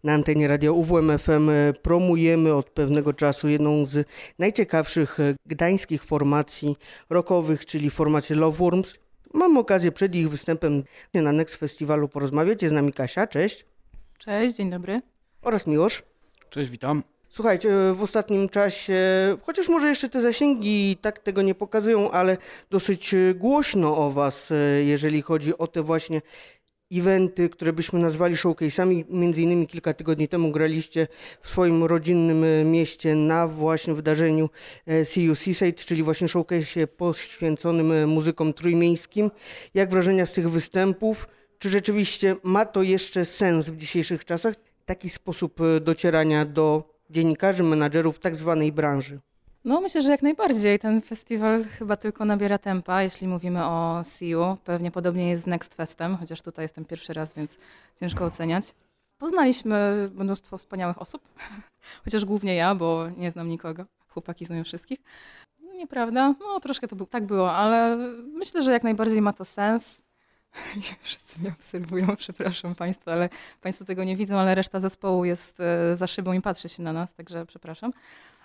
Na antenie radia UWM FM promujemy od pewnego czasu jedną z najciekawszych gdańskich formacji rockowych, czyli formację Loveworms. Mam okazję przed ich występem na Next Festiwalu porozmawiać. Jest z nami Kasia, cześć. Cześć, dzień dobry. Oraz Miłosz. Cześć, witam. Słuchajcie, w ostatnim czasie, chociaż może jeszcze te zasięgi tak tego nie pokazują, ale dosyć głośno o was, jeżeli chodzi o te właśnie eventy, które byśmy nazwali showcase'ami. Między innymi kilka tygodni temu graliście w swoim rodzinnym mieście na właśnie wydarzeniu See You Seaside, czyli właśnie showcase'ie poświęconym muzykom trójmiejskim. Jak wrażenia z tych występów? Czy rzeczywiście ma to jeszcze sens w dzisiejszych czasach? Taki sposób docierania do dziennikarzy, menadżerów tak zwanej branży? No myślę, że jak najbardziej. Ten festiwal chyba tylko nabiera tempa, jeśli mówimy o See You. Pewnie podobnie jest z Next Festem, chociaż tutaj jestem pierwszy raz, więc ciężko oceniać. Poznaliśmy mnóstwo wspaniałych osób, chociaż głównie ja, bo nie znam nikogo. Chłopaki znają wszystkich. Nieprawda? No troszkę to tak było, ale myślę, że jak najbardziej ma to sens. Wszyscy mnie obserwują, przepraszam Państwa, ale Państwo tego nie widzą, ale reszta zespołu jest za szybą i patrzy się na nas, także przepraszam.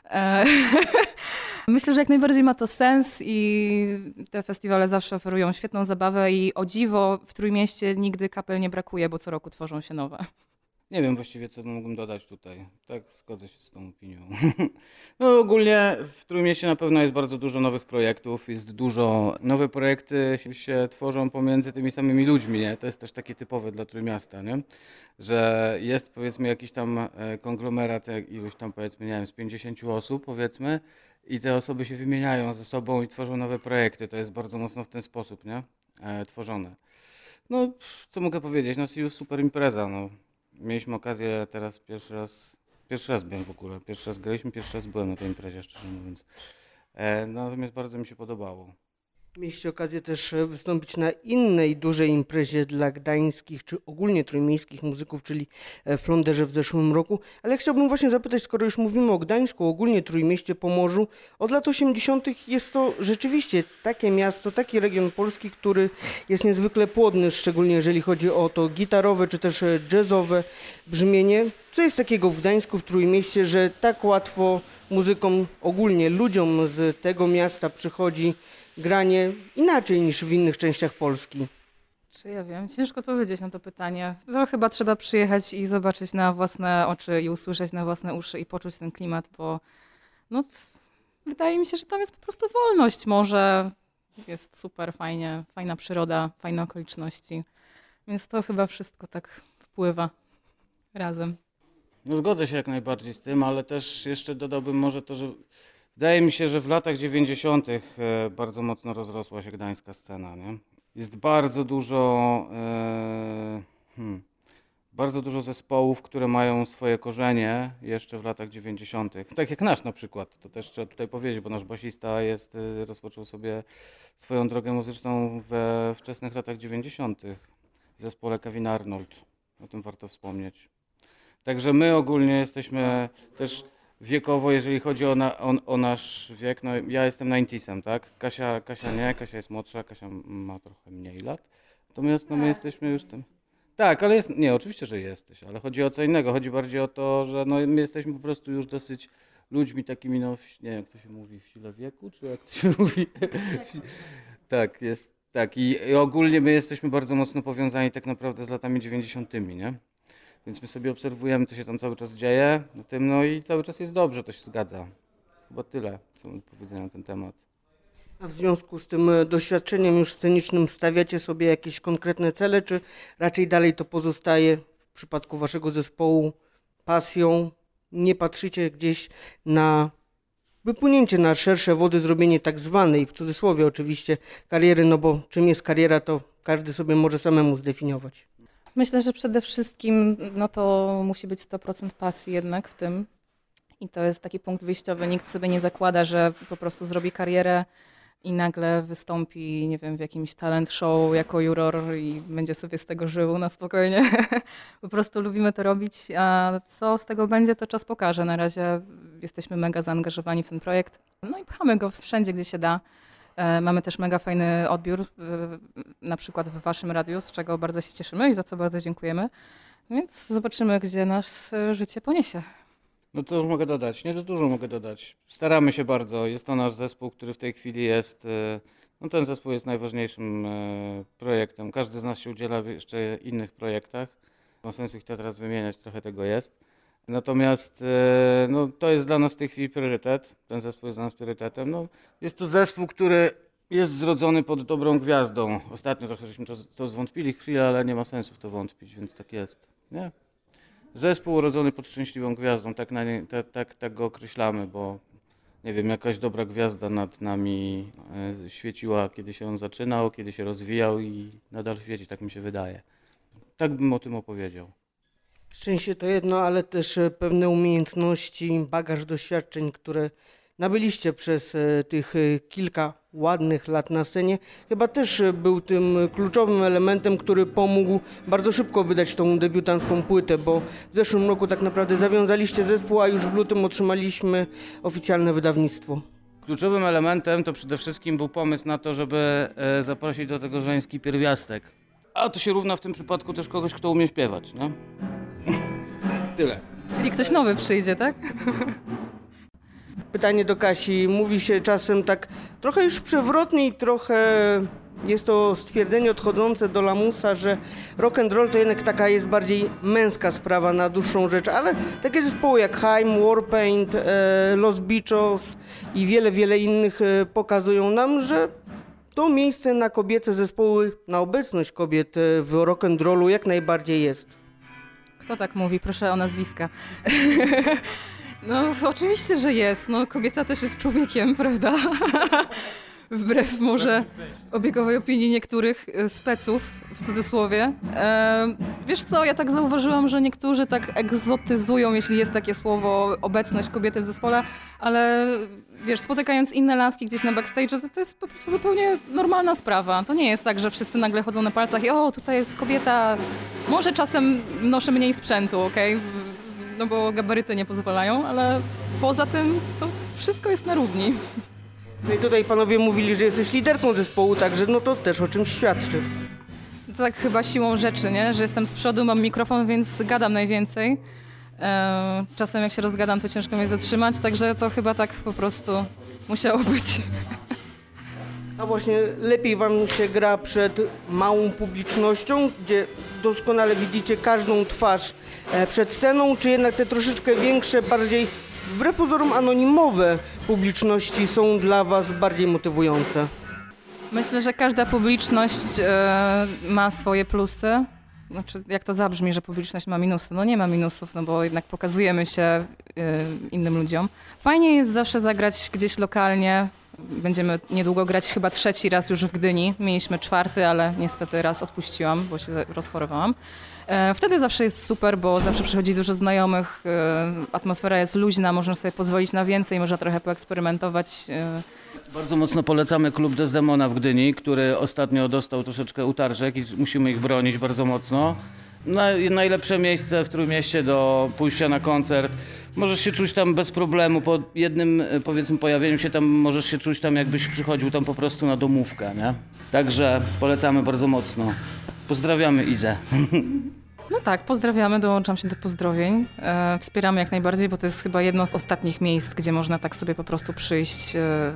Myślę, że jak najbardziej ma to sens i te festiwale zawsze oferują świetną zabawę i o dziwo w Trójmieście nigdy kapel nie brakuje, bo co roku tworzą się nowe. Nie wiem właściwie, co mógłbym dodać tutaj. Tak, zgodzę się z tą opinią. No ogólnie w Trójmieście na pewno jest bardzo dużo nowych projektów, jest dużo, nowe projekty się tworzą pomiędzy tymi samymi ludźmi, nie? To jest też takie typowe dla Trójmiasta, nie? Że jest powiedzmy jakiś tam konglomerat, iluś tam powiedzmy, nie wiem, z 50 osób powiedzmy i te osoby się wymieniają ze sobą i tworzą nowe projekty. To jest bardzo mocno w ten sposób, nie? Tworzone. No, co mogę powiedzieć? No, jest super impreza, no. Mieliśmy okazję teraz pierwszy raz byłem w ogóle, pierwszy raz graliśmy, pierwszy raz byłem na tej imprezie, szczerze mówiąc. Natomiast bardzo mi się podobało. Mieliście okazję też wystąpić na innej dużej imprezie dla gdańskich, czy ogólnie trójmiejskich muzyków, czyli w Londerze w zeszłym roku. Ale chciałbym właśnie zapytać, skoro już mówimy o Gdańsku, ogólnie Trójmieście, Pomorzu, od lat 80. jest to rzeczywiście takie miasto, taki region Polski, który jest niezwykle płodny, szczególnie jeżeli chodzi o to gitarowe, czy też jazzowe brzmienie. Co jest takiego w Gdańsku, w Trójmieście, że tak łatwo muzykom, ogólnie ludziom z tego miasta przychodzi granie inaczej niż w innych częściach Polski? Czy ja wiem? Ciężko odpowiedzieć na to pytanie. To chyba trzeba przyjechać i zobaczyć na własne oczy i usłyszeć na własne uszy i poczuć ten klimat, bo no, wydaje mi się, że tam jest po prostu wolność. Może jest super fajnie, fajna przyroda, fajne okoliczności. Więc to chyba wszystko tak wpływa razem. No zgodzę się jak najbardziej z tym, ale też jeszcze dodałbym może to, że wydaje mi się, że w latach 90. bardzo mocno rozrosła się gdańska scena, nie? Jest bardzo dużo zespołów, które mają swoje korzenie jeszcze w latach 90. Tak jak nasz na przykład, to też trzeba tutaj powiedzieć, bo nasz basista rozpoczął sobie swoją drogę muzyczną we wczesnych latach 90. w zespole Kevin Arnold. O tym warto wspomnieć. Także my ogólnie jesteśmy też wiekowo, jeżeli chodzi o nasz wiek, no ja jestem 90'sem, tak? Kasia nie, Kasia jest młodsza, Kasia ma trochę mniej lat. Natomiast no my jesteśmy już tym. Tak, ale nie, oczywiście, że jesteś, ale chodzi o co innego. Chodzi bardziej o to, że no my jesteśmy po prostu już dosyć ludźmi takimi, no nie wiem, jak to się mówi, w sile wieku, czy jak to się mówi? Tak, jest tak. I ogólnie my jesteśmy bardzo mocno powiązani tak naprawdę z latami 90., nie? Więc my sobie obserwujemy, co się tam cały czas dzieje na tym, no i cały czas jest dobrze, to się zgadza. Chyba tyle, co mam do powiedzenia na ten temat. A w związku z tym doświadczeniem już scenicznym stawiacie sobie jakieś konkretne cele, czy raczej dalej to pozostaje w przypadku waszego zespołu pasją? Nie patrzycie gdzieś na wypłynięcie na szersze wody, zrobienie tak zwanej, w cudzysłowie oczywiście, kariery, no bo czym jest kariera, to każdy sobie może samemu zdefiniować. Myślę, że przede wszystkim no to musi być 100% pasji jednak w tym. I to jest taki punkt wyjściowy. Nikt sobie nie zakłada, że po prostu zrobi karierę i nagle wystąpi, nie wiem, w jakimś talent show jako juror i będzie sobie z tego żył na spokojnie. Po prostu lubimy to robić, a co z tego będzie, to czas pokaże. Na razie jesteśmy mega zaangażowani w ten projekt. No i pchamy go wszędzie, gdzie się da. Mamy też mega fajny odbiór, na przykład w waszym radiu, z czego bardzo się cieszymy i za co bardzo dziękujemy. Więc zobaczymy, gdzie nas życie poniesie. No co już mogę dodać? Nie za dużo mogę dodać. Staramy się bardzo. Jest to nasz zespół, który w tej chwili jest. No ten zespół jest najważniejszym projektem. Każdy z nas się udziela w jeszcze innych projektach. Ma sensu ich teraz wymieniać, trochę tego jest. Natomiast no, to jest dla nas w tej chwili priorytet. Ten zespół jest dla nas priorytetem. No, jest to zespół, który jest zrodzony pod dobrą gwiazdą. Ostatnio trochę żeśmy to zwątpili chwilę, ale nie ma sensu w to wątpić, więc tak jest. Nie? Zespół urodzony pod szczęśliwą gwiazdą, tak go określamy, bo nie wiem, jakaś dobra gwiazda nad nami świeciła, kiedy się on zaczynał, kiedy się rozwijał i nadal świeci, tak mi się wydaje. Tak bym o tym opowiedział. Szczęście to jedno, ale też pewne umiejętności, bagaż doświadczeń, które nabyliście przez tych kilka ładnych lat na scenie, chyba też był tym kluczowym elementem, który pomógł bardzo szybko wydać tą debiutancką płytę, bo w zeszłym roku tak naprawdę zawiązaliście zespół, a już w lutym otrzymaliśmy oficjalne wydawnictwo. Kluczowym elementem to przede wszystkim był pomysł na to, żeby zaprosić do tego żeński pierwiastek. A to się równa w tym przypadku też kogoś, kto umie śpiewać, nie? Tyle. Czyli ktoś nowy przyjdzie, tak? Pytanie do Kasi. Mówi się czasem tak trochę już przewrotnie i trochę jest to stwierdzenie odchodzące do lamusa, że rock and roll to jednak taka jest bardziej męska sprawa na dłuższą rzecz, ale takie zespoły jak Haim, Warpaint, Los Bichos i wiele innych pokazują nam, że to miejsce na kobiece zespoły, na obecność kobiet w rock and rollu jak najbardziej jest. Kto tak mówi? Proszę o nazwiska. No oczywiście, że jest. No, kobieta też jest człowiekiem, prawda? Wbrew może obiegowej opinii niektórych speców, w cudzysłowie. Wiesz co, ja tak zauważyłam, że niektórzy tak egzotyzują, jeśli jest takie słowo, obecność kobiety w zespole, ale wiesz, spotykając inne laski gdzieś na backstage, to jest po prostu zupełnie normalna sprawa. To nie jest tak, że wszyscy nagle chodzą na palcach i o, tutaj jest kobieta, może czasem noszę mniej sprzętu, okej? No bo gabaryty nie pozwalają, ale poza tym to wszystko jest na równi. No i tutaj panowie mówili, że jesteś liderką zespołu, także no to też o czymś świadczy. To tak chyba siłą rzeczy, nie? Że jestem z przodu, mam mikrofon, więc gadam najwięcej. Czasem jak się rozgadam, to ciężko mnie zatrzymać, także to chyba tak po prostu musiało być. A właśnie lepiej wam się gra przed małą publicznością, gdzie doskonale widzicie każdą twarz przed sceną, czy jednak te troszeczkę większe, bardziej wbrew pozorom anonimowe publiczności są dla was bardziej motywujące? Myślę, że każda publiczność ma swoje plusy. Znaczy, jak to zabrzmi, że publiczność ma minusy? No nie ma minusów, no bo jednak pokazujemy się innym ludziom. Fajnie jest zawsze zagrać gdzieś lokalnie. Będziemy niedługo grać chyba 3. raz już w Gdyni. Mieliśmy 4, ale niestety raz odpuściłam, bo się rozchorowałam. Wtedy zawsze jest super, bo zawsze przychodzi dużo znajomych, atmosfera jest luźna, można sobie pozwolić na więcej, można trochę poeksperymentować. Bardzo mocno polecamy klub Desdemona w Gdyni, który ostatnio dostał troszeczkę utarczek i musimy ich bronić bardzo mocno. Najlepsze miejsce w Trójmieście do pójścia na koncert. Możesz się czuć tam bez problemu, po jednym powiedzmy pojawieniu się tam możesz się czuć tam jakbyś przychodził tam po prostu na domówkę, nie? Także polecamy bardzo mocno. Pozdrawiamy Izę. No tak, pozdrawiamy, dołączam się do pozdrowień. Wspieramy jak najbardziej, bo to jest chyba jedno z ostatnich miejsc, gdzie można tak sobie po prostu przyjść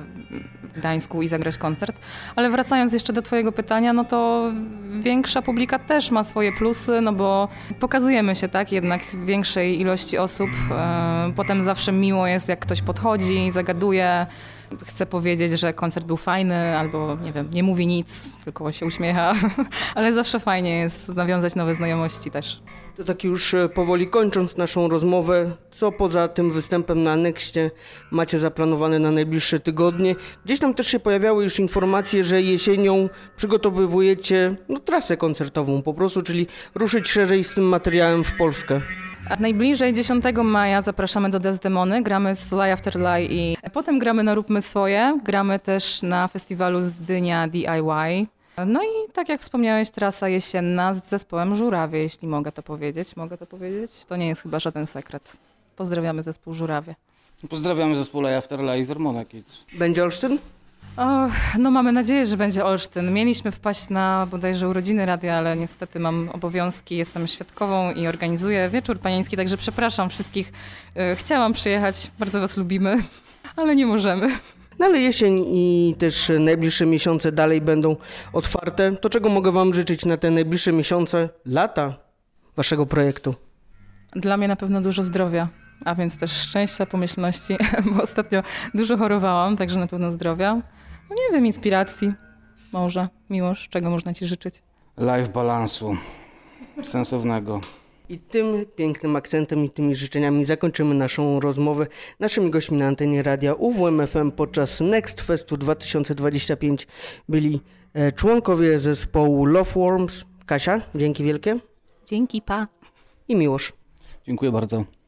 w Gdańsku i zagrać koncert. Ale wracając jeszcze do twojego pytania, no to większa publika też ma swoje plusy, no bo pokazujemy się tak jednak większej ilości osób. Potem zawsze miło jest, jak ktoś podchodzi, zagaduje, chce powiedzieć, że koncert był fajny, albo nie wiem, nie mówi nic, tylko się uśmiecha, ale zawsze fajnie jest nawiązać nowe znajomości też. To tak już powoli kończąc naszą rozmowę, co poza tym występem na Nexcie macie zaplanowane na najbliższe tygodnie? Gdzieś tam też się pojawiały już informacje, że jesienią przygotowujecie trasę koncertową po prostu, czyli ruszyć szerzej z tym materiałem w Polskę. A najbliżej 10 maja zapraszamy do Desdemony, gramy z Lie After Lie i potem gramy na Róbmy Swoje, gramy też na festiwalu z Gdynia DIY. No i tak jak wspomniałeś, trasa jesienna z zespołem Żurawie, jeśli mogę to powiedzieć. Mogę to powiedzieć? To nie jest chyba żaden sekret. Pozdrawiamy zespół Żurawie. Pozdrawiamy zespół Lie After Lie i Vermona Kids. Będzie Olsztyn? O, no mamy nadzieję, że będzie Olsztyn. Mieliśmy wpaść na bodajże urodziny radia, ale niestety mam obowiązki, jestem świadkową i organizuję wieczór panieński, także przepraszam wszystkich. Chciałam przyjechać, bardzo was lubimy, ale nie możemy. No ale jesień i też najbliższe miesiące dalej będą otwarte. To czego mogę wam życzyć na te najbliższe miesiące, lata waszego projektu? Dla mnie na pewno dużo zdrowia, a więc też szczęścia, pomyślności, bo ostatnio dużo chorowałam, także na pewno zdrowia. No nie wiem, inspiracji, może, Miłosz, czego można ci życzyć? Life balansu sensownego. I tym pięknym akcentem i tymi życzeniami zakończymy naszą rozmowę. Naszymi gośćmi na antenie radia UWM FM podczas Next Festu 2025 byli członkowie zespołu Love Worms. Kasia, dzięki wielkie. Dzięki, pa. I Miłosz. Dziękuję bardzo.